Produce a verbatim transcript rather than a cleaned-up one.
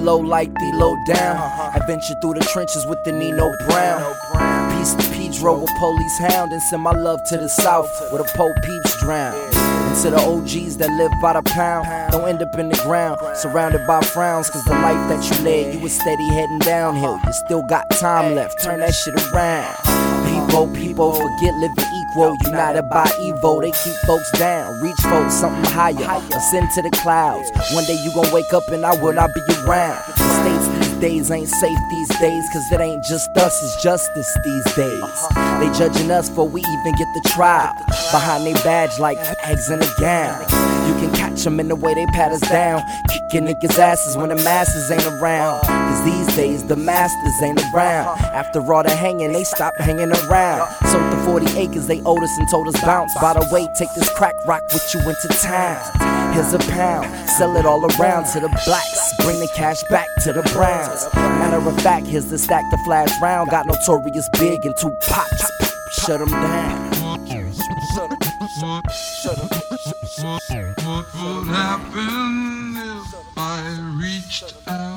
low like D-Lo down. Adventure through the trenches with the Nino Brown. Peace to Pedro, a police hound, and send my love to the south where the Pope peeps drown. And to the O Gs that live by the pound, don't end up in the ground, surrounded by frowns. Cause the life that you led, you was steady heading downhill. You still got time left, turn that shit around. People, people, forget living equal. United by Evo, they keep folks down. Reach for something higher, ascend to the clouds. One day you gon' wake up and I will not be around. The states these days ain't safe these days, cause it ain't just us, it's justice these days. They judging us before we even get the trial. Behind they badge like eggs in a gown. You can catch them in the way they pat us down, kicking niggas' asses when the masses ain't around. Cause these days the masters ain't around. After all the hanging, they stopped hanging around. Sold the forty acres they owed us and told us bounce. By the way, take this crack rock with you into town. Here's a pound, sell it all around to the blacks. Bring the cash back to the browns. Matter of fact, here's the stack to flash round. Got Notorious Big and two pops. Shut them down. Shut up, shut up, shut up. What would happen if I reached out?